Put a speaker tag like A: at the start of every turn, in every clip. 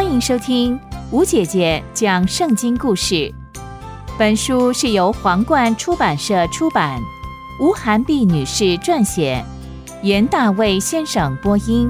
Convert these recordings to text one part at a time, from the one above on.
A: 欢迎收听吴姐姐讲圣经故事。本书是由皇冠出版社出版，吴涵碧女士撰写，袁大卫先生播音。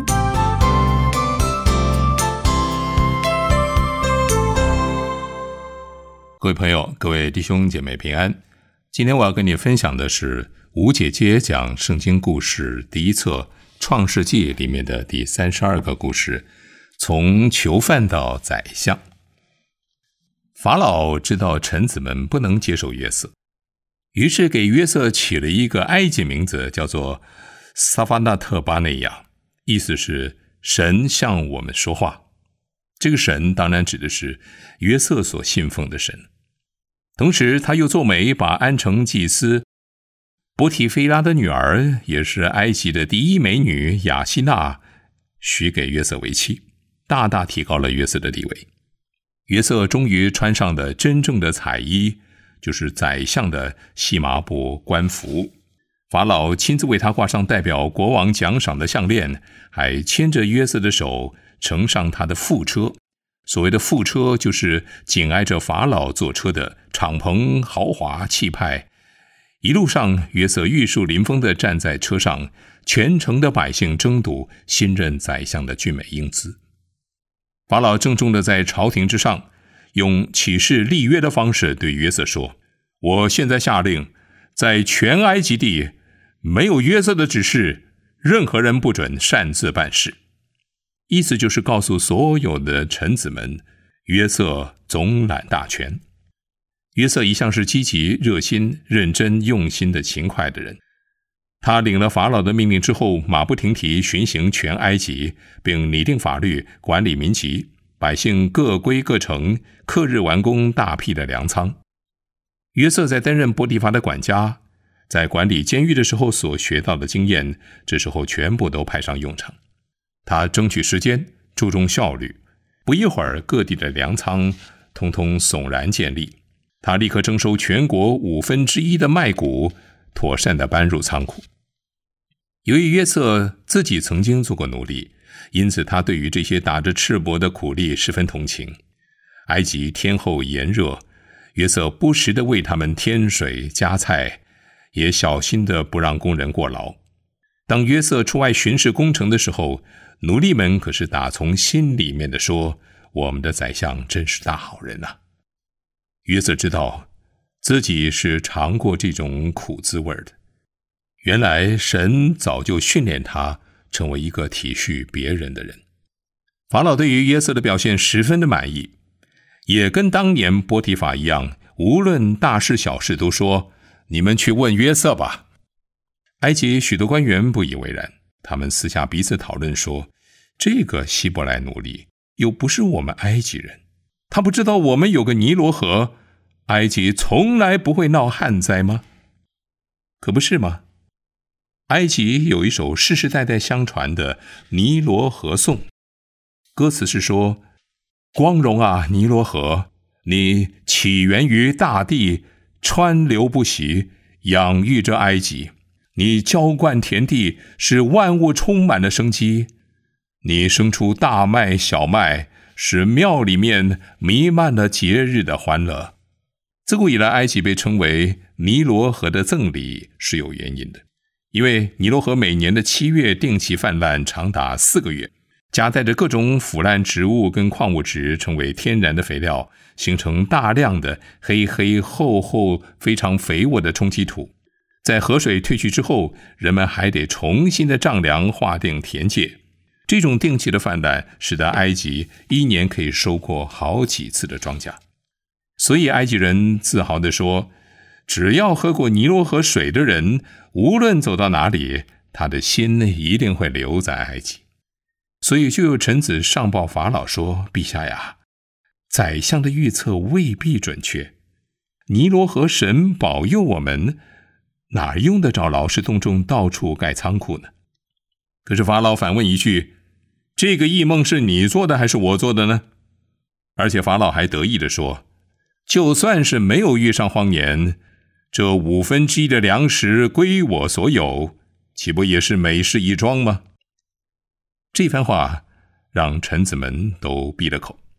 B: 各位朋友，各位弟兄姐妹平安。今天我要跟你分享的是吴姐姐讲圣经故事第一册创世纪里面的第32个故事，从囚犯到宰相。法老知道臣子们不能接受约瑟，于是给约瑟起了一个埃及名字，叫做撒法纳特巴内亚，意思是神向我们说话。这个神当然指的是约瑟所信奉的神。同时他又做媒，把安城祭司波提菲拉的女儿，也是埃及的第一美女雅西娜，许给约瑟为妻，大大提高了约瑟的地位。约瑟终于穿上了真正的彩衣，就是宰相的细麻布官服。法老亲自为他挂上代表国王奖赏的项链，还牵着约瑟的手乘上他的副车。所谓的副车，就是紧挨着法老坐车的敞篷豪华气派。一路上，约瑟玉树临风地站在车上，全城的百姓争睹新任宰相的俊美英姿。法老郑重地在朝廷之上，用起誓立约的方式对约瑟说：我现在下令，在全埃及地没有约瑟的指示，任何人不准擅自办事。意思就是告诉所有的臣子们，约瑟总揽大权。约瑟一向是积极、热心、认真、用心的勤快的人。他领了法老的命令之后，马不停蹄巡行全埃及，并拟定法律，管理民籍，百姓各归各城，克日完工大批的粮仓。约瑟在担任波提乏的管家，在管理监狱的时候所学到的经验，这时候全部都派上用场。他争取时间，注重效率，不一会儿各地的粮仓通通悚然建立。他立刻征收全国1/5的麦谷，妥善地搬入仓库。由于约瑟自己曾经做过奴隶，因此他对于这些打着赤膊的苦力十分同情。埃及天候炎热，约瑟不时地为他们添水加菜，也小心地不让工人过劳。当约瑟出外巡视工程的时候，奴隶们可是打从心里面的说：我们的宰相真是大好人啊。约瑟知道自己是尝过这种苦滋味的，原来神早就训练他成为一个体恤别人的人。法老对于约瑟的表现十分的满意，也跟当年波提乏一样，无论大事小事都说：你们去问约瑟吧。埃及许多官员不以为然，他们私下彼此讨论说：这个希伯来奴隶又不是我们埃及人，他不知道我们有个尼罗河，埃及从来不会闹旱灾吗？可不是吗？埃及有一首世世代代相传的尼罗河颂，歌词是说：光荣啊尼罗河，你起源于大地，川流不息，养育着埃及。你浇灌田地，使万物充满了生机。你生出大麦小麦，使庙里面弥漫了节日的欢乐。自古以来，埃及被称为尼罗河的赠礼是有原因的，因为尼罗河每年的7月定期泛滥，长达4个月，夹带着各种腐烂植物跟矿物质，成为天然的肥料，形成大量的黑黑厚厚非常肥沃的充气土。在河水退去之后，人们还得重新的丈量划定田界。这种定期的泛滥使得埃及一年可以收获好几次的庄稼。所以埃及人自豪地说，只要喝过尼罗河水的人，无论走到哪里，他的心一定会留在埃及。所以就有臣子上报法老说：陛下呀，宰相的预测未必准确，尼罗河神保佑我们，哪用得着劳师动众到处盖仓库呢？可是法老反问一句：这个异梦是你做的还是我做的呢？而且法老还得意地说：就算是没有遇上荒年，这1/5的粮食归我所有，岂不也是美事一桩吗？这番话让臣子们都闭了口。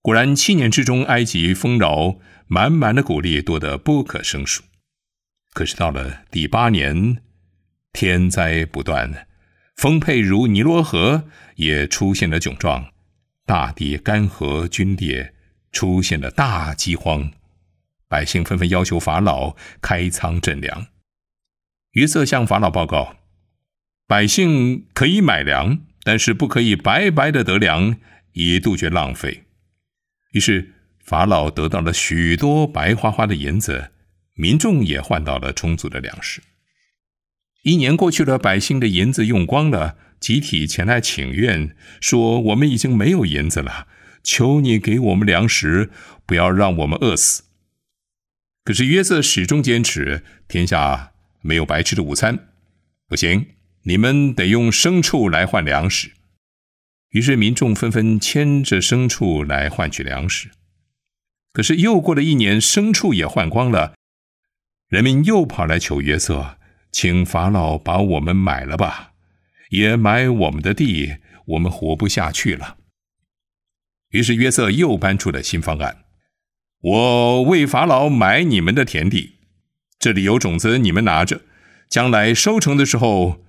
B: 果然7年之中，埃及丰饶满满的谷粒多得不可胜数。可是到了第8年，天灾不断，丰沛如尼罗河也出现了窘状，大地干涸皲裂，出现了大饥荒，百姓纷纷要求法老开仓赈粮。约瑟向法老报告，百姓可以买粮，但是不可以白白的得粮，以杜绝浪费。于是法老得到了许多白花花的银子，民众也换到了充足的粮食。1年过去了，百姓的银子用光了，集体前来请愿，说我们已经没有银子了，求你给我们粮食，不要让我们饿死。可是约瑟始终坚持，天下没有白吃的午餐，不行，你们得用牲畜来换粮食。于是民众纷纷牵着牲畜来换取粮食。可是又过了1年，牲畜也换光了，人民又跑来求约瑟，请法老把我们买了吧，也买我们的地，我们活不下去了。于是约瑟又搬出了新方案，我为法老买你们的田地，这里有种子，你们拿着，将来收成的时候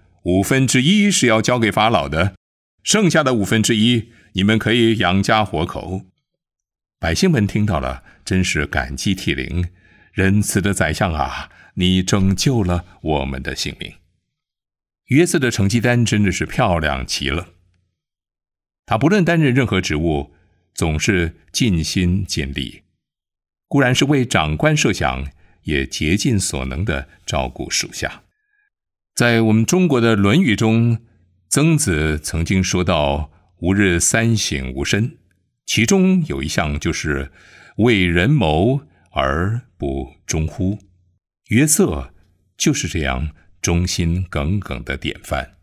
B: 1/5是要交给法老的，剩下的1/5你们可以养家活口。百姓们听到了，真是感激涕零，仁慈的宰相啊，你拯救了我们的性命。约瑟的成绩单真的是漂亮极了，他不论担任任何职务，总是尽心尽力，固然是为长官设想，也竭尽所能的照顾属下。在我们中国的《论语》中，曾子曾经说到吾日3省吾身，其中有一项就是为人谋而不忠乎。约瑟就是这样忠心耿耿的典范。